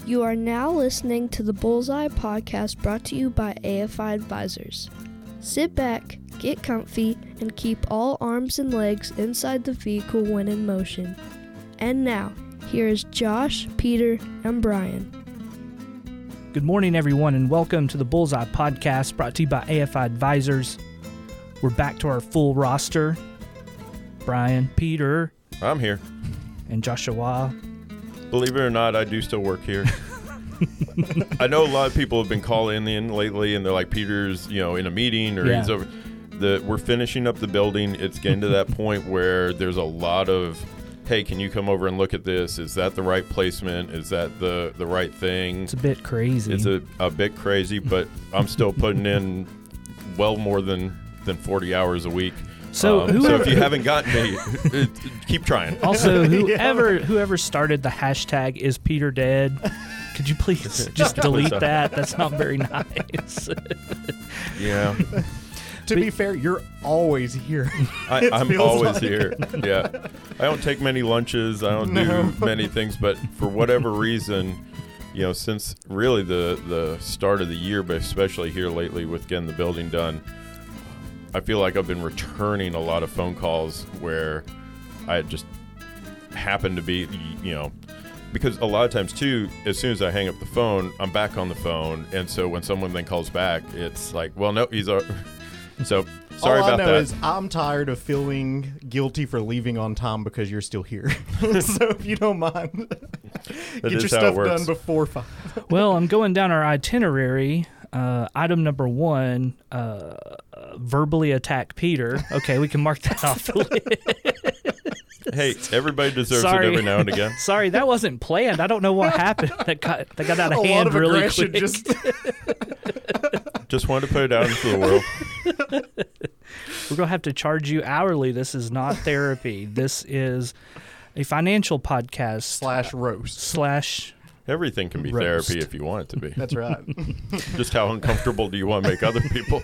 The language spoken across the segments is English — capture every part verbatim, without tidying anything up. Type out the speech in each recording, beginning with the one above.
You are now listening to the Bullseye Podcast brought to you by A F I Advisors. Sit back, get comfy, and keep all arms and legs inside the vehicle when in motion. And now, here is Josh, Peter, and Brian. Good morning, everyone, and welcome to the Bullseye Podcast brought to you by A F I Advisors. We're back to our full roster. Brian, Peter, I'm here. and Joshua. Believe it or not, I do still work here. I know a lot of people have been calling in lately, and they're like, Peter's, you know, in a meeting, or Yeah. he's over. The we're finishing up the building. It's getting to that point where there's a lot of, hey, can you come over and look at this? Is that the right placement? Is that the the right thing? It's a bit crazy. It's a, a bit crazy, but I'm still putting in well more than than forty hours a week. So, um, whoever, so if you haven't gotten me, it, keep trying. Also, whoever whoever started the hashtag is Peter dead, could you please just delete that? That's not very nice. Yeah. To be fair, you're always here. I, It I'm feels always like. here. Yeah. I don't take many lunches. I don't No. do many things, but for whatever reason, you know, since really the, the start of the year, but especially here lately with getting the building done, I feel like I've been returning a lot of phone calls where I just happen to be, you know, because a lot of times too, as soon as I hang up the phone, I'm back on the phone. And so when someone then calls back, it's like, well, no, he's a, so sorry All about I know that. is I'm tired of feeling guilty for leaving on time because you're still here. So if you don't mind, get your is how it stuff works. done before five. Well, I'm going down our itinerary. Uh, item number one, uh, verbally attack Peter. Okay, we can mark that off the list. Hey, everybody deserves Sorry. it every now and again. Sorry, that wasn't planned. I don't know what happened. That got that got out of A hand lot of really aggression quick. just Just wanted to put it out into the world. We're gonna have to charge you hourly. This is not therapy. This is a financial podcast slash roast. slash. Everything can be Roast. therapy if you want it to be. That's right. Just how uncomfortable do you want to make other people?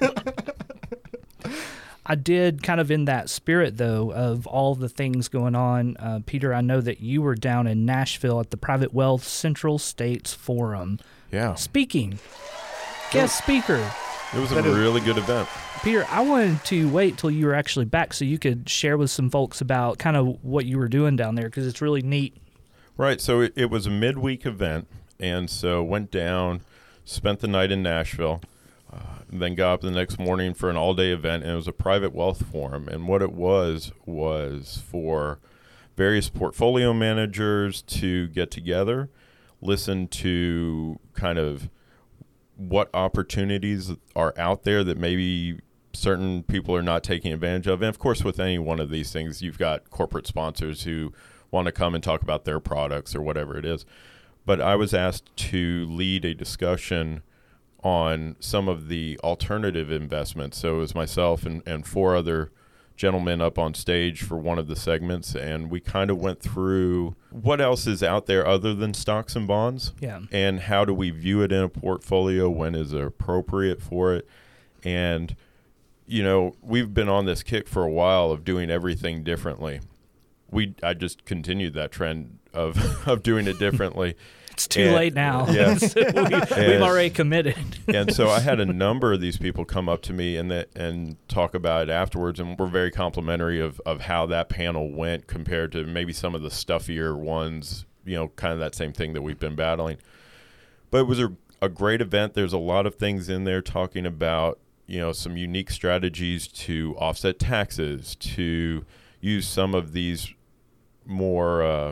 I did kind of in that spirit, though, of all the things going on. Uh, Peter, I know that you were down in Nashville at the Private Wealth Central States Forum. Yeah. Speaking. Guest speaker. It was a That is- really good event. Peter, I wanted to wait till you were actually back so you could share with some folks about kind of what you were doing down there, because it's really neat. Right. So it, it was a midweek event. And so went down, spent the night in Nashville, uh, then got up the next morning for an all-day event. And it was a private wealth forum. And what it was was for various portfolio managers to get together, listen to kind of what opportunities are out there that maybe certain people are not taking advantage of. And of course, with any one of these things, you've got corporate sponsors who want to come and talk about their products or whatever it is. But I was asked to lead a discussion on some of the alternative investments. So it was myself and, and four other gentlemen up on stage for one of the segments, and we kind of went through what else is out there other than stocks and bonds. Yeah. And how do we view it in a portfolio? When is it appropriate for it? And, you know, we've been on this kick for a while of doing everything differently. We I just continued that trend of, of doing it differently. It's too And- late now. Yeah. we, we've And- already committed. And so I had a number of these people come up to me and that and talk about it afterwards, and we're very complimentary of, of how that panel went compared to maybe some of the stuffier ones, you know, kind of that same thing that we've been battling. But it was a, a great event. There's a lot of things in there talking about, you know, some unique strategies to offset taxes, to use some of these more uh,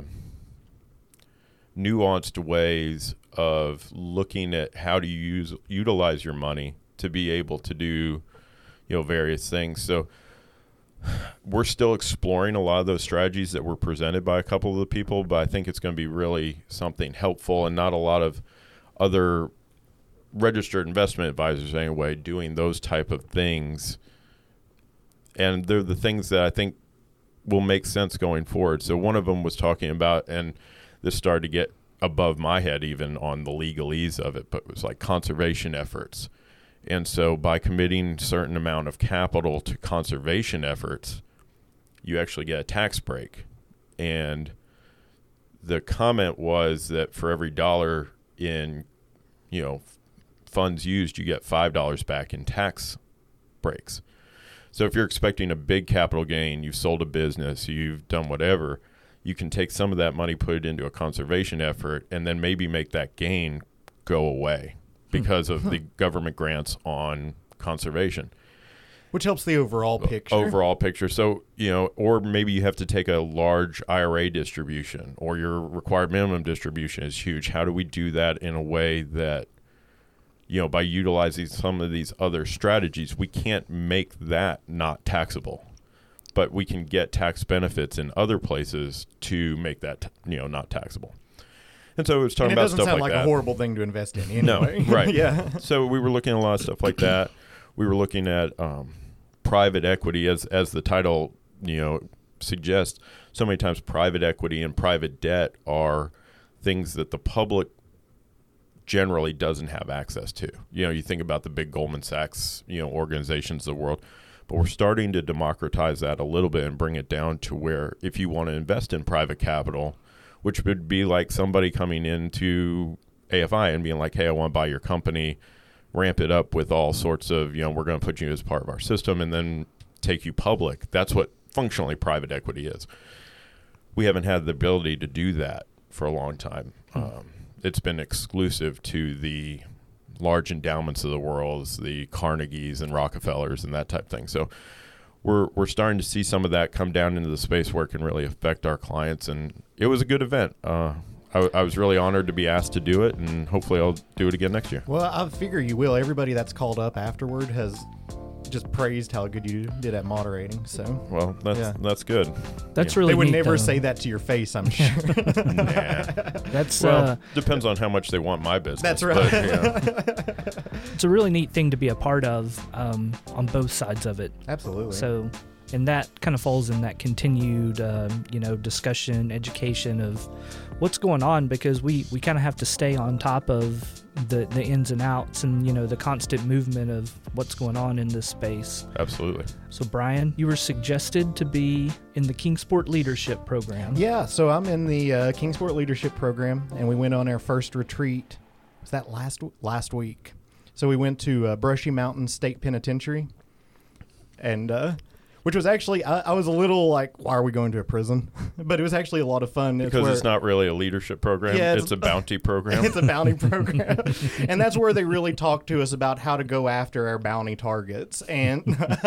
nuanced ways of looking at how to use utilize your money to be able to do, you know, various things. So we're still exploring a lot of those strategies that were presented by a couple of the people, but I think it's going to be really something helpful, and not a lot of other registered investment advisors anyway doing those type of things. And they're the things that I think will make sense going forward. So one of them was talking about, and this started to get above my head even on the legalese of it, but it was like conservation efforts. And so by committing a certain amount of capital to conservation efforts, you actually get a tax break. And the comment was that for every dollar in, you know, funds used, you get five dollars back in tax breaks. So if you're expecting a big capital gain, you've sold a business, you've done whatever, you can take some of that money, put it into a conservation effort, and then maybe make that gain go away because of the government grants on conservation. Which helps the overall picture. Overall picture. So, you know, or maybe you have to take a large I R A distribution, or your required minimum distribution is huge. How do we do that in a way that, you know, by utilizing some of these other strategies, we can't make that not taxable, but we can get tax benefits in other places to make that, you know, not taxable. And so it was talking and it about stuff like that. doesn't sound like a horrible thing to invest in anyway. No, right. Yeah. So we were looking at a lot of stuff like that. We were looking at um, private equity, as as the title, you know, suggests. So many times private equity and private debt are things that the public generally doesn't have access to. You know, you think about the big Goldman Sachs, you know, organizations of the world, but we're starting to democratize that a little bit and bring it down to where if you want to invest in private capital, which would be like somebody coming into A F I and being like, hey, I want to buy your company, ramp it up with all sorts of, you know, we're going to put you as part of our system and then take you public. That's what functionally private equity is. We haven't had the ability to do that for a long time. Hmm. Um, it's been exclusive to the large endowments of the world, the Carnegies and Rockefellers and that type of thing. So we're we're starting to see some of that come down into the space where it can really affect our clients. And it was a good event. Uh, I, I was really honored to be asked to do it, and hopefully I'll do it again next year. Well, I figure you will. Everybody that's called up afterward has just praised how good you did at moderating. So, well, that's yeah. that's good. That's yeah. really They would neat, never though. say that to your face, I'm sure. Nah. That's Well, uh, depends on how much they want my business. That's right. But, yeah. it's a really neat thing to be a part of um, on both sides of it. Absolutely. So, and that kind of falls in that continued, um, you know, discussion, education of what's going on, because we, we kind of have to stay on top of the, the ins and outs and, you know, the constant movement of what's going on in this space. Absolutely. So, Brian, you were suggested to be in the Kingsport Leadership Program. Yeah, so I'm in the uh, Kingsport Leadership Program, and we went on our first retreat. Was that last last week? So we went to uh, Brushy Mountain State Penitentiary, and uh, which was actually, I, I was a little like, why are we going to a prison? But it was actually a lot of fun. Because it's, where, it's not really a leadership program. Yeah, it's, it's- a bounty program. It's a bounty program. And that's where they really talk to us about how to go after our bounty targets. And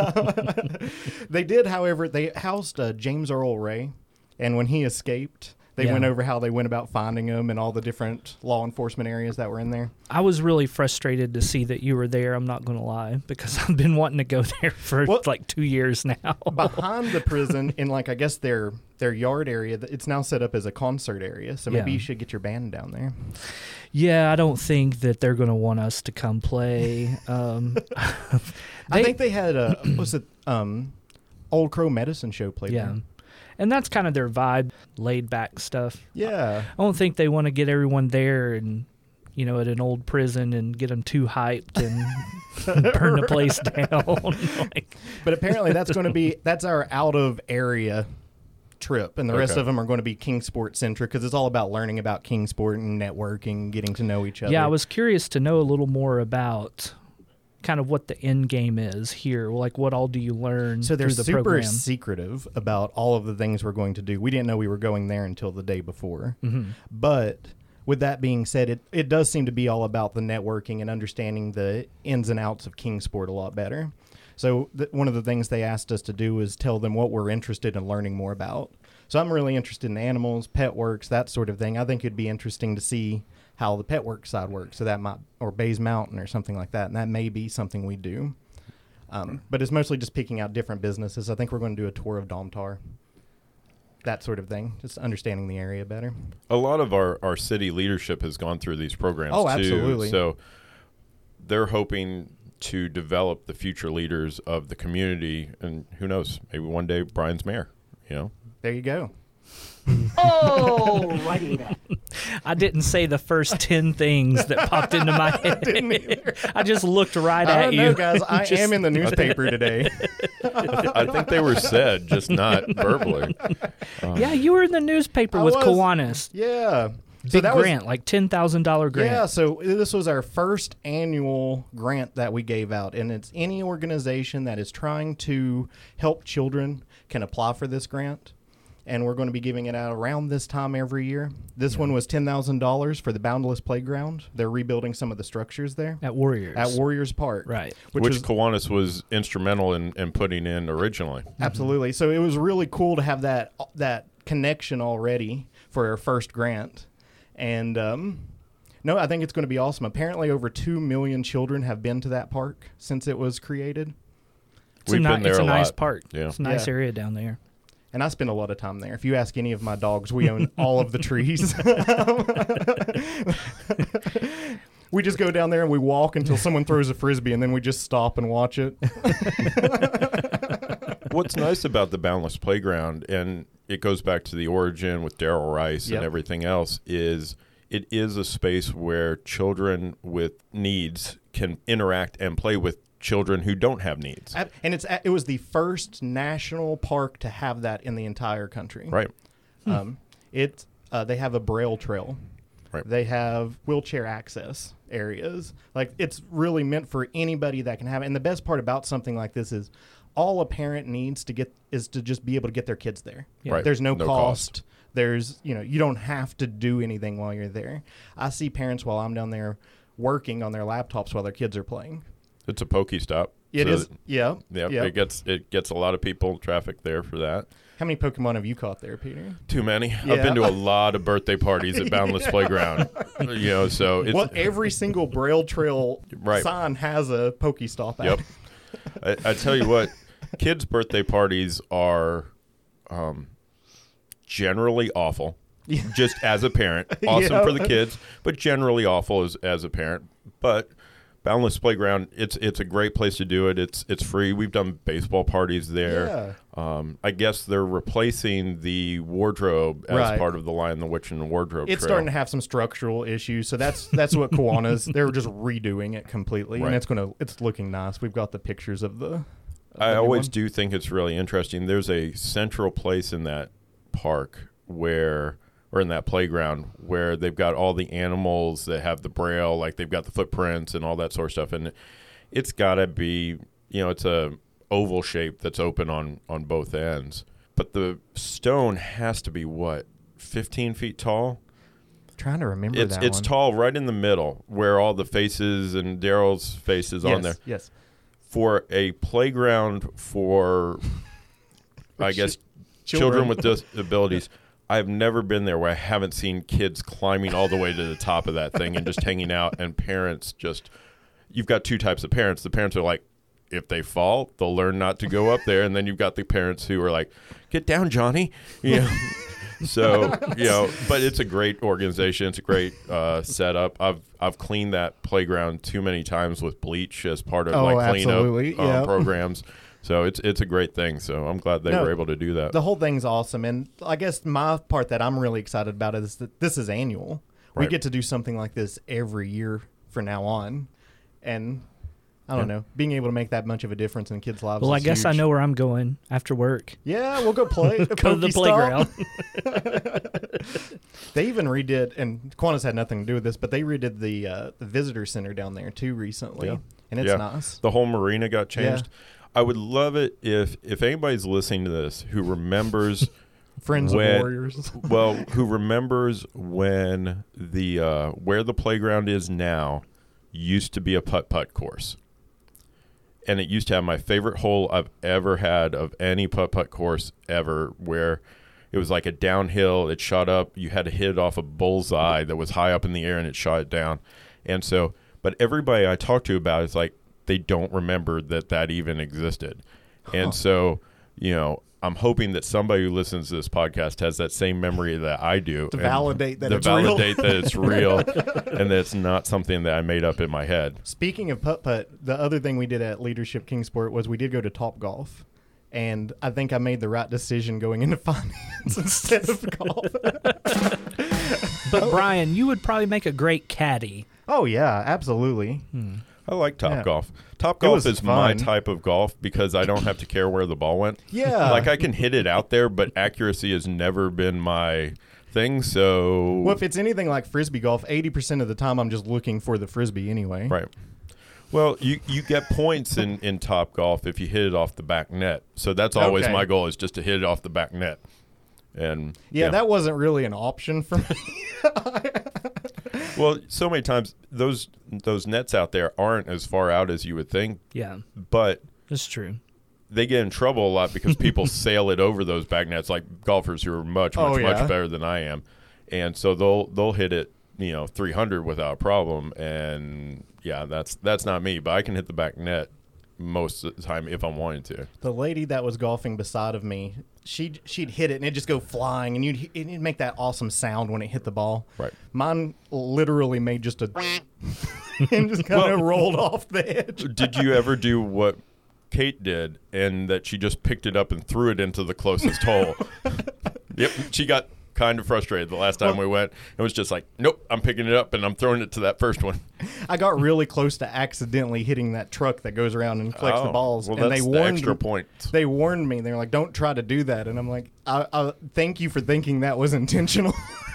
they did, however, they housed uh, James Earl Ray. And when he escaped, they Yeah. went over how they went about finding him and all the different law enforcement areas that were in there. I was really frustrated to see that you were there, I'm not going to lie, because I've been wanting to go there for Well, like two years now. Behind the prison, in like, I guess their their yard area, it's now set up as a concert area. So maybe Yeah. you should get your band down there. Yeah, I don't think that they're going to want us to come play. Um, I they- think they had a, what's it, um, Old Crow Medicine Show played yeah. there. And that's kind of their vibe, laid back stuff. Yeah. I don't think they want to get everyone there and, you know, at an old prison and get them too hyped and burn the place down. Like, But apparently that's going to be, that's our out of area trip. And the rest Okay. of them are going to be Kingsport centric because it's all about learning about Kingsport and networking, getting to know each other. yeah, I was curious to know a little more about kind of what the end game is here. Like, what all do you learn So they're through the super program? secretive about all of the things we're going to do. We didn't know we were going there until the day before. Mhm. But with that being said, it, it does seem to be all about the networking and understanding the ins and outs of Kingsport a lot better. So th- one of the things they asked us to do is tell them what we're interested in learning more about. So I'm really interested in animals, pet works, that sort of thing. I think it'd be interesting to see how the pet work side works. So that might, or Bays Mountain or something like that. And that may be something we do. Um, but it's mostly just picking out different businesses. I think we're going to do a tour of Domtar. That sort of thing. Just understanding the area better. A lot of our, our city leadership has gone through these programs Oh, too. absolutely. So they're hoping to develop the future leaders of the community, and who knows, maybe one day Brian's mayor, you know. There you go. Oh, righty then. I didn't say the first ten things that popped into my head. I just looked right I at don't you. know, guys. I Just- am in the newspaper today. I think they were said, just not verbally. Um, Yeah, you were in the newspaper I with was. Kiwanis. Yeah. Big that was- grant, like ten thousand dollar grant. Yeah, so this was our first annual grant that we gave out, and it's any organization that is trying to help children can apply for this grant, and we're going to be giving it out around this time every year. This Yeah. one was ten thousand dollars for the Boundless Playground. They're rebuilding some of the structures there At Warriors. at Warriors Park. Right. Which, Which was Kiwanis was instrumental in, in putting in originally. absolutely. So it was really cool to have that that connection already for our first grant. And um, no, I think it's going to be awesome. Apparently, over two million children have been to that park since it was created. It's We've a, ni- been there it's a, a nice lot. park. Yeah. It's a nice Yeah. area down there. And I spend a lot of time there. If you ask any of my dogs, we own all of the trees. We just go down there and we walk until someone throws a frisbee, and then we just stop and watch it. What's nice about the Boundless Playground, and it goes back to the origin with Daryl Rice Yep. and everything else, is it is a space where children with needs can interact and play with children who don't have needs. Ab- And it's it was the first national park to have that in the entire country. Right. Um, it uh, they have a braille trail. Right. They have wheelchair access areas. Like, it's really meant for anybody that can have it. And the best part about something like this is all a parent needs to get is to just be able to get their kids there. Yeah. Right. There's no, No cost. cost. There's, you know, you don't have to do anything while you're there. I see parents while I'm down there working on their laptops while their kids are playing. It's a pokey stop. It So is, that- yeah. Yep, yeah. It gets it gets a lot of people traffic there for that. How many Pokemon have you caught there, Peter? Too many. I've Yeah. been to a lot of birthday parties at Boundless Playground. You know, so it's Well, every single Braille Trail Right. sign has a Pokestop at Yep. it. I, I tell you what, kids' birthday parties are um, generally awful. Yeah. Just as a parent, awesome Yeah. for the kids, but generally awful as as a parent. But Boundless Playground, it's it's a great place to do it. It's it's free. We've done baseball parties there. Um, I guess they're replacing the wardrobe as Right. part of the Lion, the Witch, and the Wardrobe It's Trail. starting to have some structural issues, so that's that's what Kiwanis. They're just redoing it completely, Right. and it's gonna it's looking nice. We've got the pictures of the. Of I the new always one. do think it's really interesting. There's a central place in that park where, or in that playground, where they've got all the animals that have the braille, like they've got the footprints and all that sort of stuff. And it's got to be, you know, it's a oval shape that's open on, on both ends. But the stone has to be, what, fifteen feet tall? Trying to remember It's that it's one. tall right in the middle where all the faces and Daryl's face is yes, on there. Yes. For a playground for, I chi- guess, children. children with disabilities, I've never been there where I haven't seen kids climbing all the way to the top of that thing and just hanging out, and parents just, you've got two types of parents. The parents are like, if they fall, they'll learn not to go up there. And then you've got the parents who are like, get down, Johnny. You know? So, you know, but it's a great organization. It's a great uh, setup. I've I've cleaned that playground too many times with bleach as part of Oh, my absolutely. cleanup Yeah. um, programs. So it's it's a great thing. So I'm glad they No, were able to do that. The whole thing's awesome, and I guess my part that I'm really excited about is that this is annual. We Right. get to do something like this every year from now on, and I don't Yeah. know, being able to make that much of a difference in kids' lives. Well, I is guess I huge. know where I'm going after work. Yeah, we'll go play. Go to the Pokestop. playground. They even redid, and Kiwanis had nothing to do with this, but they redid the uh, the visitor center down there too recently, Yeah. and it's Yeah. nice. The whole marina got changed. I would love it if if anybody's listening to this who remembers Friends when- of Warriors. well, who remembers when the uh, where the playground is now used to be a putt-putt course. And it used to have my favorite hole I've ever had of any putt-putt course ever, where it was like a downhill, it shot up, you had to hit it off a bullseye that was high up in the air and it shot it down. And so, but everybody I talk to about it is like, they don't remember that that even existed. And so, you know, I'm hoping that somebody who listens to this podcast has that same memory that I do. To and validate that to it's real. validate that it's real and that it's not something that I made up in my head. Speaking of putt putt, the other thing we did at Leadership Kingsport was we did go to Top Golf, and I think I made the right decision going into finance instead of golf. But Brian, you would probably make a great caddy. Oh yeah, absolutely. I like Top Yeah. Golf. Top It Golf was is my fun. type of golf because I don't have to care where the ball went. Yeah. Like I can hit it out there, but accuracy has never been my thing. So Well, if it's anything like frisbee golf, eighty percent of the time I'm just looking for the frisbee anyway. right. Well, you, you get points in, in Top Golf if you hit it off the back net. So that's always Okay. my goal, is just to hit it off the back net. And Yeah, that wasn't really an option for me. well, so many times those those nets out there aren't as far out as you would think, Yeah, but that's true. they get in trouble a lot because people sail it over those back nets, like golfers who are much, much, Oh, yeah. much better than I am. And so they'll they'll hit it, you know, three hundred without a problem. And yeah, that's that's not me, but I can hit the back net most of the time if I'm wanting to. The lady that was golfing beside of me, she'd, she'd hit it and it'd just go flying, and you'd, it'd make that awesome sound when it hit the ball. Right. Mine literally made just a and just kind of rolled off the edge. Did you ever do what Kate did, and that she just picked it up and threw it into the closest hole? Yep, she got kind of frustrated the last time Well- we went. It was just like, nope, I'm picking it up and I'm throwing it to that first one. I got really close to accidentally hitting that truck that goes around and collects the Oh, balls, well, and that's they the warned extra points. They warned me. They were like, "Don't try to do that," and I'm like, I, I, "Thank you for thinking that was intentional."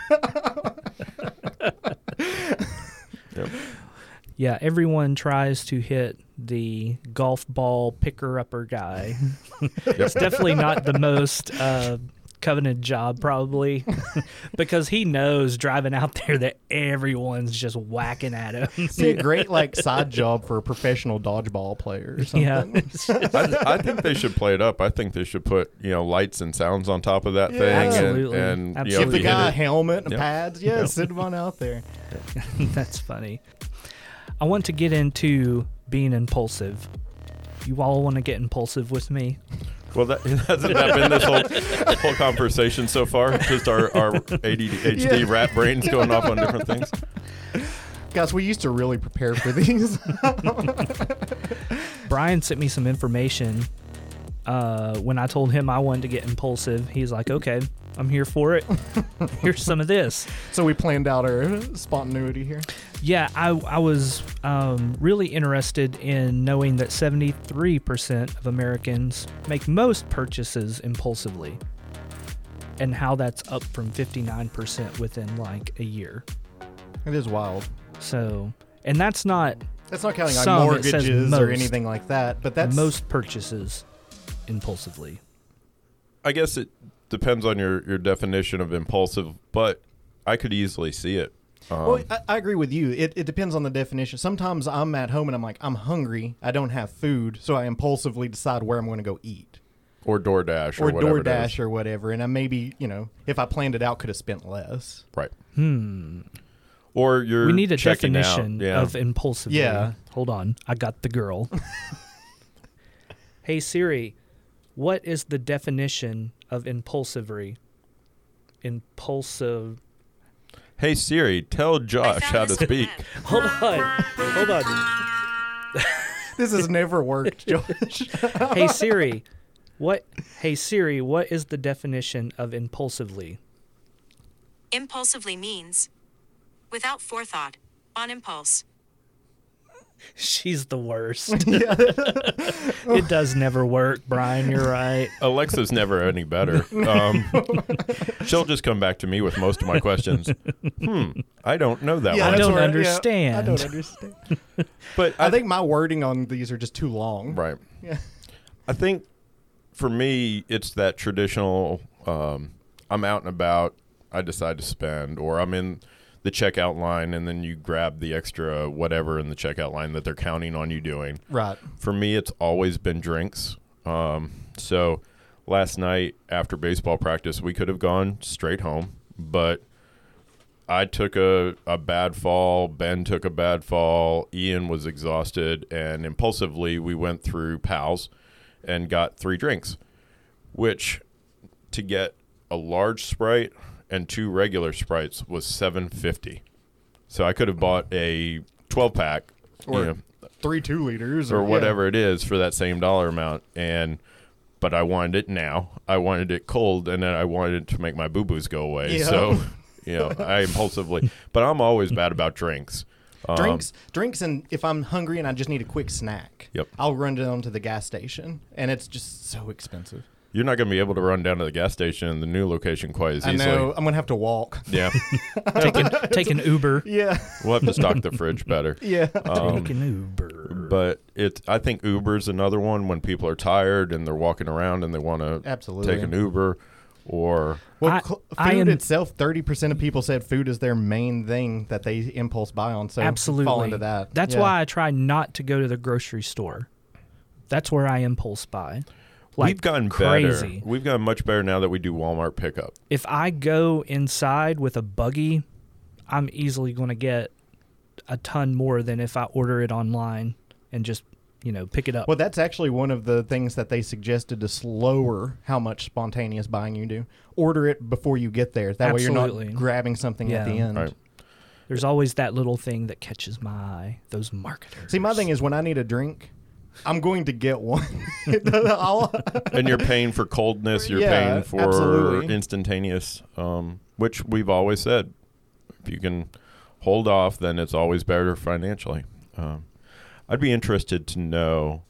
Yep. Yeah, everyone tries to hit the golf ball picker-upper guy. It's definitely not the most uh, coveted job, probably, because he knows driving out there that everyone's just whacking at him. It'd be a great like side job for a professional dodgeball player or something. Yeah, I, I think they should play it up. I think they should put, you know, lights and sounds on top of that Yeah. thing. Absolutely. And, and Absolutely. You know, Give the if you hit guy a it- helmet and Yep. pads. Yeah, Yep. sit one out there. that's funny. I want to get into being impulsive. You all want to get impulsive with me? Well, that, hasn't that been this whole whole conversation so far? Just our, our A D H D Yeah. rat brains going off on different things? Guys, we used to really prepare for these. Brian sent me some information uh, when I told him I wanted to get impulsive. He's like, okay, I'm here for it. Here's some of this. So we planned out our spontaneity here. Yeah, I, I was um, really interested in knowing that seventy-three percent of Americans make most purchases impulsively, and how that's up from fifty-nine percent within like a year. It is wild. So, and that's not That's not counting like Some, it says mortgages or most. anything like that, but that's most purchases impulsively. I guess it depends on your, your definition of impulsive, but I could easily see it. Um, Well, I, I agree with you. It, it depends on the definition. Sometimes I'm at home and I'm like, I'm hungry. I don't have food, so I impulsively decide where I'm going to go eat. or DoorDash or, Or whatever it is. DoorDash or whatever. And I maybe, you know, if I planned it out, could have spent less. Right. Hmm. Or you're We need a checking out. definition Yeah. of impulsively. Yeah. Hold on. I got the girl. Hey Siri, what is the definition of impulsivery? Impulsive. Hey Siri, tell Josh how to speak. Hold on. Hold on. This has never worked, Josh. Hey Siri, what? Hey Siri, what is the definition of impulsively? Impulsively means without forethought, on impulse. She's the worst. It does never work, Brian. You're right. Alexa's never any better. Um, she'll just come back to me with most of my questions. Hmm, I don't know that Yeah, I one. that's don't where- yeah, understand. I don't understand. But I think my wording on these are just too long. right. Yeah. I think for me, it's that traditional. Um, I'm out and about. I decide to spend, or I'm in the checkout line, and then you grab the extra whatever in the checkout line that they're counting on you doing. Right. For me, it's always been drinks. Um, so last night after baseball practice, we could have gone straight home, but I took a, a bad fall. Ben took a bad fall. Ian was exhausted, and impulsively we went through Pal's and got three drinks, which to get a large Sprite and two regular Sprites was seven fifty. So I could have bought a twelve pack Or you know, three two liters or yeah. whatever it is for that same dollar amount, and but I wanted it now. I wanted it cold, and then I wanted it to make my boo boos go away. Yeah. So, you know, I impulsively. But I'm always bad about drinks. Um, Drinks, drinks, and if I'm hungry and I just need a quick snack, Yep. I'll run down to the gas station, and it's just so expensive. You're not going to be able to run down to the gas station in the new location quite as I easily. know. I'm going to have to walk. Yeah. Take an, take an Uber. Yeah. We'll have to stock the fridge better. Yeah. Um, Take an Uber. But it, I think Uber's another one when people are tired and they're walking around and they want to Absolutely. take an Uber or Well, I- cl- food I am- itself, thirty percent of people said food is their main thing that they impulse buy on. So Absolutely. fall into that. That's Yeah. why I try not to go to the grocery store. That's where I impulse buy. Like we've gotten crazy. better. We've gotten much better now that we do Walmart pickup. If I go inside with a buggy, I'm easily going to get a ton more than if I order it online and just, you know, pick it up. Well, that's actually one of the things that they suggested to slower how much spontaneous buying you do. Order it before you get there. That way you're Absolutely. not grabbing something at the Yeah. end. Right. There's always that little thing that catches my eye. Those marketers. See, my thing is when I need a drink, I'm going to get one. I'll- And you're paying for coldness. You're Yeah, paying for absolutely. instantaneous, um, which we've always said. If you can hold off, then it's always better financially. Um, I'd be interested to know.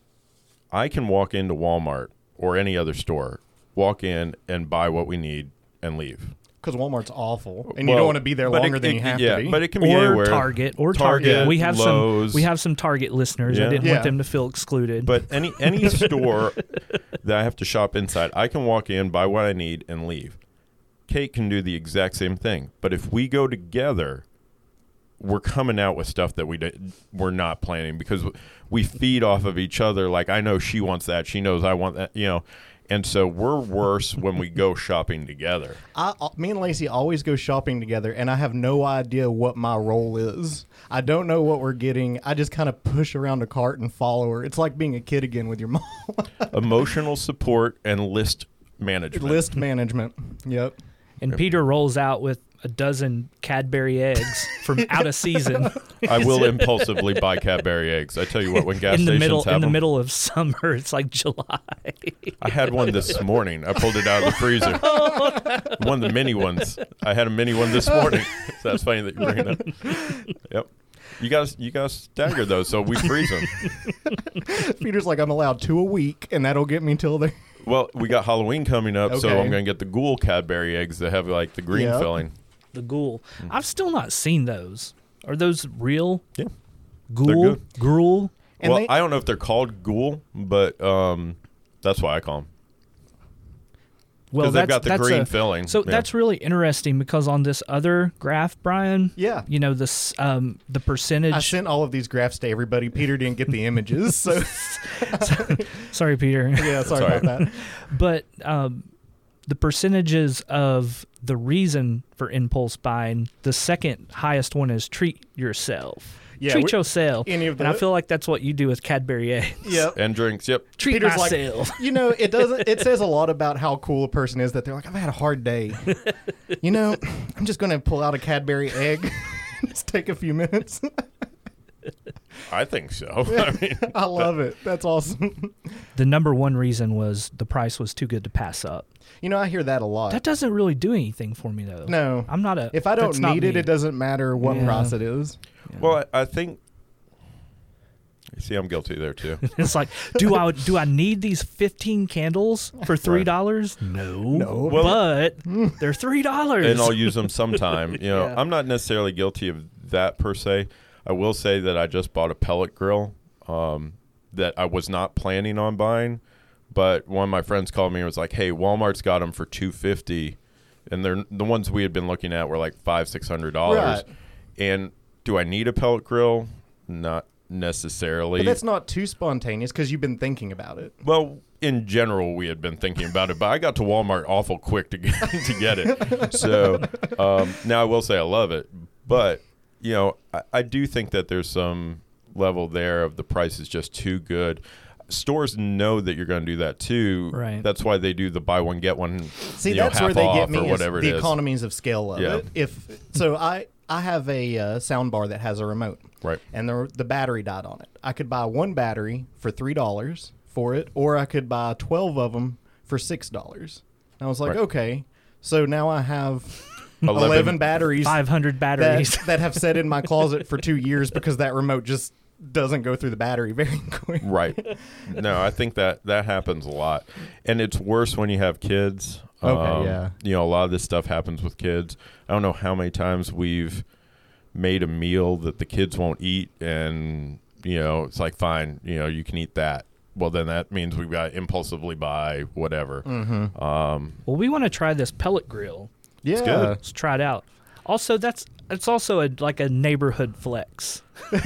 I can walk into Walmart or any other store, walk in and buy what we need and leave. Because Walmart's awful, and you Well, don't want to be there but longer it- than it- you have yeah, to be. but it can be or anywhere. Target or Target, Target. We have Lowe's. some we have some Target listeners. Yeah. I didn't Yeah. want them to feel excluded. But any any store that I have to shop inside, I can walk in, buy what I need, and leave. Kate can do the exact same thing. But if we go together, we're coming out with stuff that we did, we're not planning because we feed off of each other. Like, I know she wants that. She knows I want that, you know. And so we're worse when we go shopping together. I, uh, me and Lacey always go shopping together, and I have no idea what my role is. I don't know what we're getting. I just kind of push around a cart and follow her. It's like being a kid again with your mom. Emotional support and list management. List management. Yep. and Peter rolls out with a dozen Cadbury eggs from out of season I will impulsively buy Cadbury eggs. I tell you what, when gas in the stations middle have in the them, middle of summer. It's like July. I had one this morning. I pulled it out of the freezer. One of the mini ones. I had a mini one this morning. So that's funny that you bring it up. Yep. You guys, you guys stagger those, so we freeze them. Peter's like, I'm allowed two a week, and that'll get me till there. Well, we got Halloween coming up, so Okay. I'm going to get the Ghoul Cadbury eggs that have like the green Yep. filling. The ghoul. I've still not seen those. Are those real? Yeah. Ghoul. good. Gruel. And well, they- I don't know if they're called Ghoul, but um, that's why I call them. Well, Because they've that's- got the that's green a- filling. So Yeah. that's really interesting because on this other graph, Brian, Yeah. you know this um, the percentage. I sent all of these graphs to everybody. Peter didn't get the images, so Sorry, Peter. yeah, sorry Sorry. about that. But um, the percentages of the reason for impulse buying, the second highest one is treat yourself. Yeah, treat we- yourself. any of and I the- feel like that's what you do with Cadbury eggs. Yep. And drinks, yep. Treat Peter's like, myself. you know, it doesn't. It says a lot about how cool a person is that they're like, I've had a hard day. You know, I'm just going to pull out a Cadbury egg. Just take a few minutes. I think so. I mean, I love it. That's awesome. The number one reason was the price was too good to pass up. You know, I hear that a lot. That doesn't really do anything for me though. No. I'm not a. If I don't that's not need it, me. it doesn't matter what Yeah. price it is. well, I, I think. You see, I'm guilty there too. It's like, do I do I need these fifteen candles for three dollars? No, No. Well- but they're three dollars. And I'll use them sometime. You know, Yeah. I'm not necessarily guilty of that per se. I will say that I just bought a pellet grill um, that I was not planning on buying, but one of my friends called me and was like, "Hey, Walmart's got them for two fifty, and they're the ones we had been looking at were like five six hundred dollars." Right. And do I need a pellet grill? Not necessarily. But that's not too spontaneous because you've been thinking about it. Well, in general, we had been thinking about it, but I got to Walmart awful quick to get to get it. So um, now I will say I love it, but you know, I, I do think that there's some level there of the price is just too good. Stores know that you're going to do that too. Right. That's why they do the buy one get one. See, you know, that's half where they off get me or is whatever the it is. economies of scale of Yeah. it. If so, I I have a uh, sound bar that has a remote, Right. and the the battery died on it. I could buy one battery for three dollars for it, or I could buy twelve of them for six dollars. I was like, Right. okay, so now I have eleven, eleven batteries five hundred batteries. that, that have sat in my closet for two years because that remote just doesn't go through the battery very quick. Right. No, I think that that happens a lot. And it's worse when you have kids. Okay, Um, yeah. You know, a lot of this stuff happens with kids. I don't know how many times we've made a meal that the kids won't eat, and, you know, it's like, fine, you know, you can eat that. Well, then that means we've got to impulsively buy whatever. Mm-hmm. Um, Well, we want to try this pellet grill. Yeah. good. Let's try it out. Also, that's it's also a like a neighborhood flex.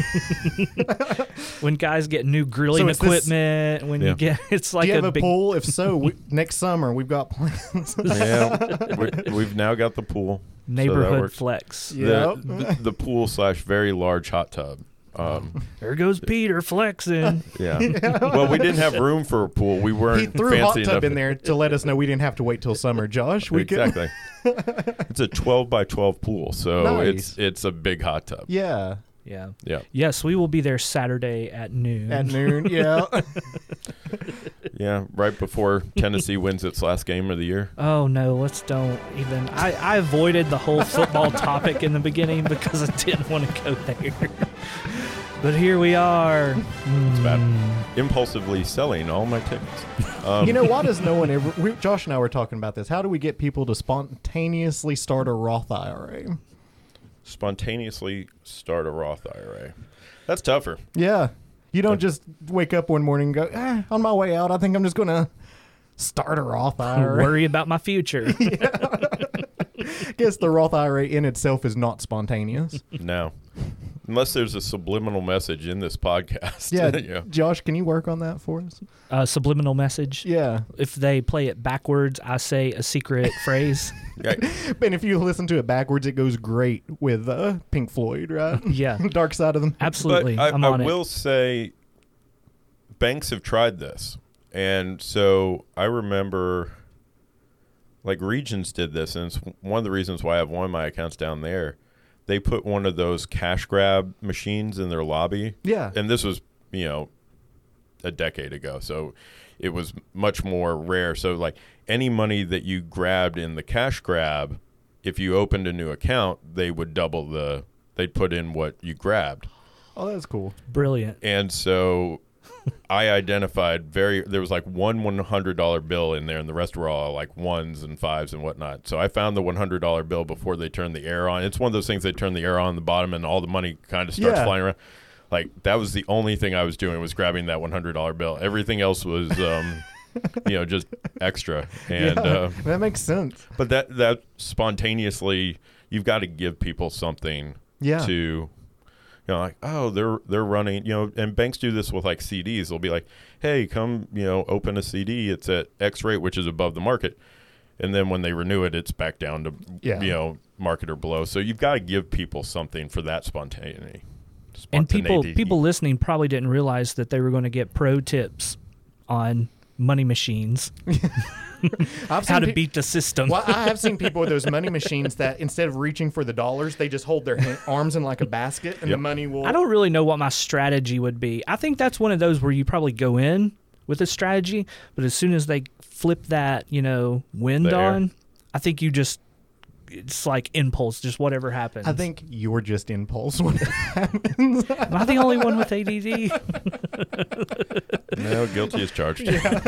When guys get new grilling So is this- equipment, when Yeah. you get it's like Do you have a a, big pool? If so, we, next summer we've got plans. yeah, we, we've now got the pool. neighborhood works. flex. Yeah. The, the, the pool slash very large hot tub. Um, There goes Peter flexing. yeah. Well, we didn't have room for a pool. We weren't He threw fancy hot tub enough. in there to let us know we didn't have to wait till summer. Josh, we could. Exactly. It's a twelve by twelve pool, so Nice. it's it's a big hot tub. Yeah, Yeah. Yeah. Yes, we will be there Saturday at noon. at noon. Yeah. Yeah, right before Tennessee wins its last game of the year. Oh no, let's don't even. I, I avoided the whole football topic in the beginning because I didn't want to go there. But here we are. It's bad. Impulsively selling all my tickets. Um, You know, why does no one ever? We, Josh and I were talking about this. How do we get people to spontaneously start a Roth I R A? spontaneously start a Roth I R A. That's tougher. Yeah, you don't just wake up one morning and go, eh, on my way out, I think I'm just gonna start a Roth I R A. Worry about my future. I guess the Roth I R A in itself is not spontaneous. No. Unless there's a subliminal message in this podcast. Yeah, yeah. Josh, can you work on that for us? Uh, subliminal message. Yeah. If they play it backwards, I say a secret phrase. Yeah. And if you listen to it backwards, it goes great with uh, Pink Floyd, right? Yeah, Dark Side of the Moon. absolutely. But I, I'm I on it. will say banks have tried this. And so I remember, like, Regions did this, and it's one of the reasons why I have one of my accounts down there. They put one of those cash grab machines in their lobby. Yeah. And this was, you know, a decade ago. So it was much more rare. So, like, any money that you grabbed in the cash grab, if you opened a new account, they would double the, they'd put in what you grabbed. Oh, that's cool. Brilliant. And so I identified very, there was like one one hundred dollar bill in there, and the rest were all like ones and fives and whatnot. So I found the one hundred dollar bill before they turned the air on. It's one of those things they turn the air on the bottom and all the money kind of starts Yeah. flying around. Like, that was the only thing I was doing, was grabbing that one hundred dollar bill. Everything else was, um, you know, just extra. And, yeah, uh, that makes sense. but that, that spontaneously, you've got to give people something Yeah. to, you know, like, oh, they're they're running, you know, and banks do this with like C Ds. They'll be like, hey, come, you know, open a C D. It's at X rate, which is above the market. And then when they renew it, it's back down to, Yeah. you know, market or below. So you've got to give people something for that spontaneity. And people Spontaneity. people listening probably didn't realize that they were going to get pro tips on money machines, I've how seen to pe- beat the system. Well, I have seen people with those money machines that instead of reaching for the dollars, they just hold their hand, arms in like a basket, and Yep. the money will. I don't really know what my strategy would be. I think that's one of those where you probably go in with a strategy, but as soon as they flip that, you know, wind The air. on, I think you just, it's like impulse, just whatever happens. I think you're just impulse when it happens. Am I the only one with A D D? No, guilty as charged.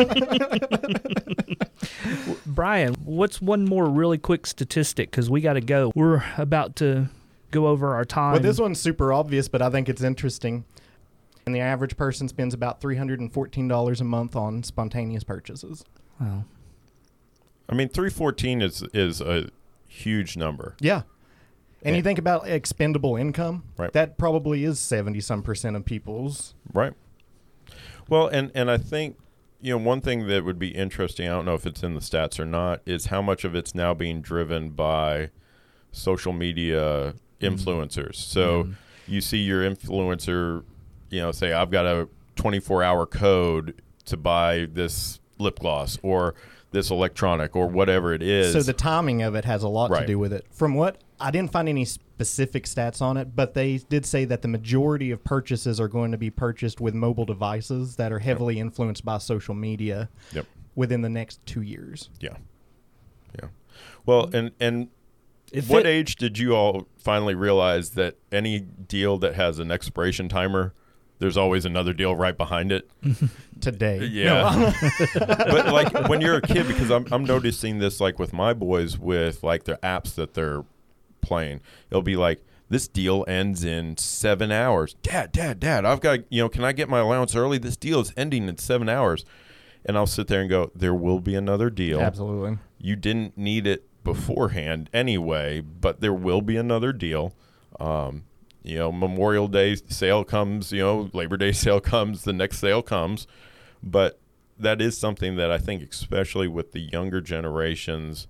Brian, what's one more really quick statistic? Because we got to go. We're about to go over our time. Well, this one's super obvious, but I think it's interesting. And the average person spends about three hundred fourteen dollars a month on spontaneous purchases. Wow. I mean, three fourteen is is a huge number. Yeah. And Yeah. you think about expendable income, Right. that probably is seventy some percent of people's. Right. Well, and, and I think, you know, one thing that would be interesting, I don't know if it's in the stats or not, is how much of it's now being driven by social media influencers. So you see your influencer, you know, say, I've got a twenty-four hour code to buy this lip gloss or this electronic or whatever it is. So the timing of it has a lot to Right. do with it. From what I didn't find any specific stats on it, but they did say that the majority of purchases are going to be purchased with mobile devices that are heavily influenced by social media Yep. within the next two years. Yeah. Yeah. Well, and, and If what it- age did you all finally realize that any deal that has an expiration timer there's always another deal right behind it. Today. Yeah. But like when you're a kid, because I'm I'm noticing this like with my boys with like their apps that they're playing. It'll be like, this deal ends in seven hours. Dad, dad, dad, I've got, you know, can I get my allowance early? This deal is ending in seven hours. And I'll sit there and go, there will be another deal. Absolutely. You didn't need it beforehand anyway, but there will be another deal. Um, you know, Memorial Day sale comes, you know, Labor Day sale comes, the next sale comes. But that is something that I think, especially with the younger generations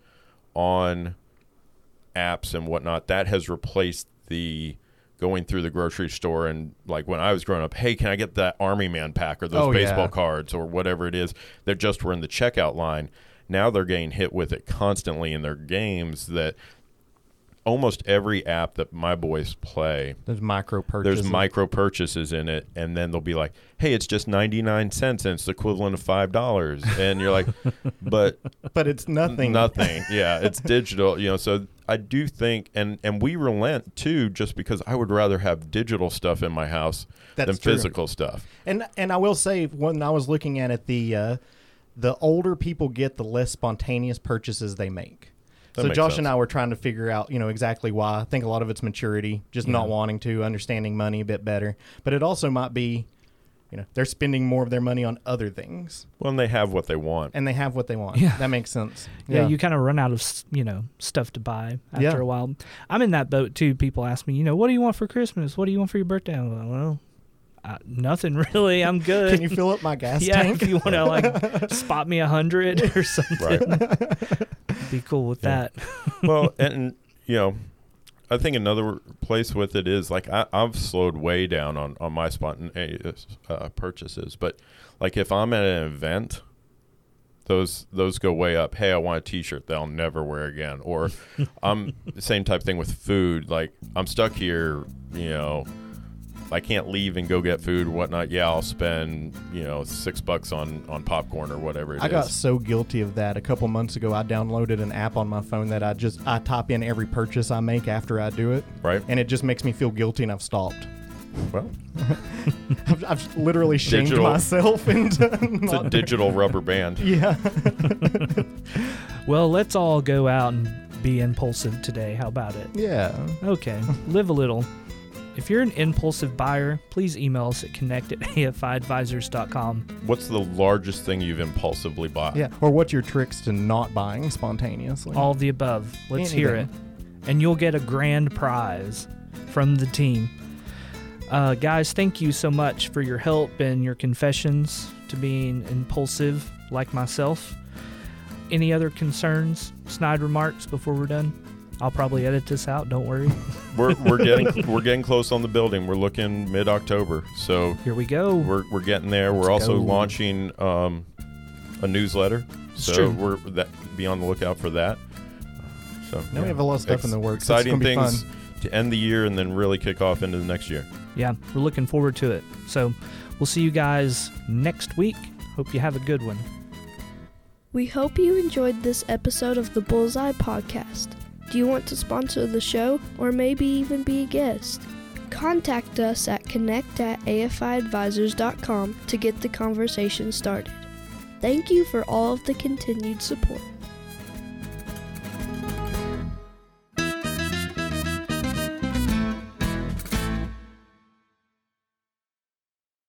on apps and whatnot, that has replaced the going through the grocery store and like when I was growing up, hey, can I get that Army Man pack or those Oh, baseball yeah. cards or whatever it is that just were in the checkout line. Now they're getting hit with it constantly in their games that almost every app that my boys play, There's micro purchases. there's micro purchases in it, and then they'll be like, hey, it's just ninety-nine cents and it's the equivalent of five dollars. And you're like, but But it's nothing. Nothing. Yeah, it's digital, you know, so I do think, and, and we relent too, just because I would rather have digital stuff in my house That's than true. physical stuff. And and I will say, when I was looking at it, the uh, the older people get, the less spontaneous purchases they make. That so makes Josh sense. and I were trying to figure out, you know, exactly why. I think a lot of it's maturity, just not wanting to, understanding money a bit better. But it also might be, you know, they're spending more of their money on other things, Well, and they have what they want. and they have what they want. Yeah. That makes sense. Yeah, you kind of run out of s- you know stuff to buy after Yeah. a while. I'm in that boat too. People ask me, you know, what do you want for Christmas? What do you want for your birthday? I'm like, well, uh, nothing really. I'm good. Can you fill up my gas yeah, tank? if you want to like spot me a hundred or something, Right. be cool with Yeah. that. Well, and, you know, I think another place with it is like I, I've slowed way down on, on my spontaneous uh, purchases. But like if I'm at an event, those those go way up. Hey, I want a T-shirt that I'll never wear again. Or I'm the same type thing with food. Like I'm stuck here, you know, I can't leave and go get food or whatnot. Yeah, I'll spend, you know, six bucks on, on popcorn or whatever it I is. got so guilty of that a couple months ago. I downloaded an app on my phone that I just I type in every purchase I make after I do it, Right? and it just makes me feel guilty, and I've stopped. Well, I've, I've literally shamed Digital. myself into it's a not- digital rubber band. Yeah. Well, let's all go out and be impulsive today. How about it? Yeah. Okay, live a little. If you're an impulsive buyer, please email us at connect at a f i advisors dot com. What's the largest thing you've impulsively bought? Yeah. Or what's your tricks to not buying spontaneously? All of the above. Let's hear it. Anything. And you'll get a grand prize from the team. Uh, guys, thank you so much for your help and your confessions to being impulsive like myself. Any other concerns, snide remarks before we're done? I'll probably edit this out, don't worry. We're we're getting we're getting close on the building. We're looking mid October, so Here we go. we're we're getting there. We're Let's also go. launching um, a newsletter, It's so true. we're that be on the lookout for that. So Now we have a lot of stuff in the works. It's Exciting gonna be things fun. to end the year and then really kick off into the next year. Yeah, we're looking forward to it. So we'll see you guys next week. Hope you have a good one. We hope you enjoyed this episode of the Bullseye Podcast. Do you want to sponsor the show or maybe even be a guest? Contact us at connect at a f i advisors dot com to get the conversation started. Thank you for all of the continued support.